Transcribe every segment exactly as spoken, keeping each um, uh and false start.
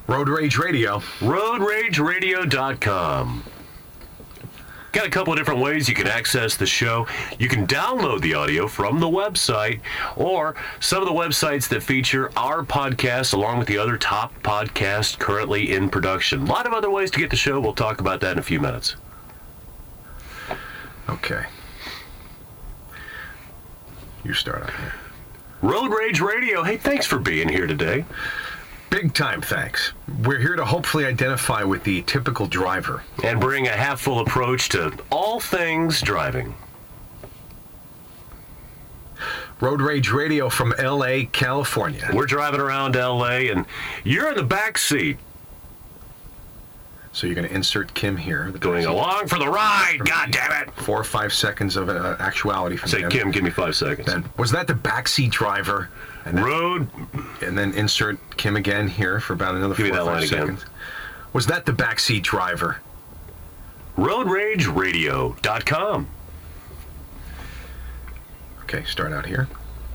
Road Rage Radio. road rage radio dot com. Got a couple of different ways you can access the show. You can download the audio from the website or some of the websites that feature our podcast along with the other top podcasts currently in production. A lot of other ways to get the show. We'll talk about that in a few minutes. Okay. You start out here. Road Rage Radio. Hey, thanks for being here today. Big time thanks. We're here to hopefully identify with the typical driver. And bring a half-full approach to all things driving. Road Rage Radio from L A, California. We're driving around L A, and you're in the back seat. So you're going to insert Kim here. Going along for the ride, God damn it! Four or five seconds of uh, actuality from Say, the Kim, give me five seconds. Then, was that the backseat driver? And then, Road. And then insert Kim again here for about another Give me four or that five line again. seconds. Was that the backseat driver? road rage radio dot com. Okay, start out here.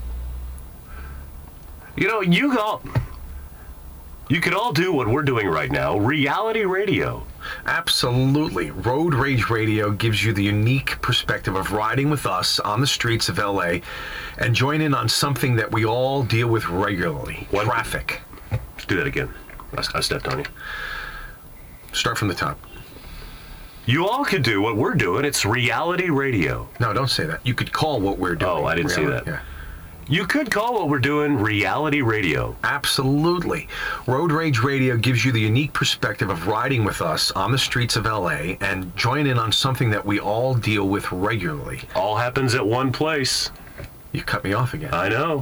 You know, you all, you could all do what we're doing right now, reality radio. Absolutely. Road Rage Radio gives you the unique perspective of riding with us on the streets of L A and join in on something that we all deal with regularly. One- Traffic. Let's do that again. I, I stepped on you. Start from the top. You all could do what we're doing. It's reality radio. No, don't say that. You could call what we're doing. Oh, I didn't see reality. that. Yeah. You could call what we're doing reality radio. Absolutely. Road Rage Radio gives you the unique perspective of riding with us on the streets of L A and join in on something that we all deal with regularly. All happens at one place. You cut me off again. I know.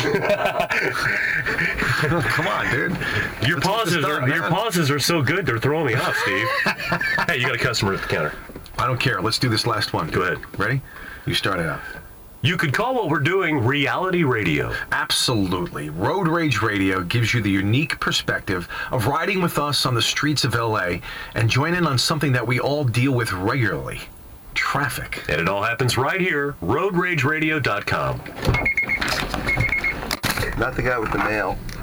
Come on, dude. Your Let's pauses get this are done, your man. pauses are so good they're throwing me off, Steve. Hey, you got a customer at the counter. I don't care. Let's do this last one. Go ahead. Ready? You start it out. You could call what we're doing reality radio. Absolutely. Road Rage Radio gives you the unique perspective of riding with us on the streets of L A and join in on something that we all deal with regularly. Traffic. And it all happens right here, road rage radio dot com. Not the guy with the mail.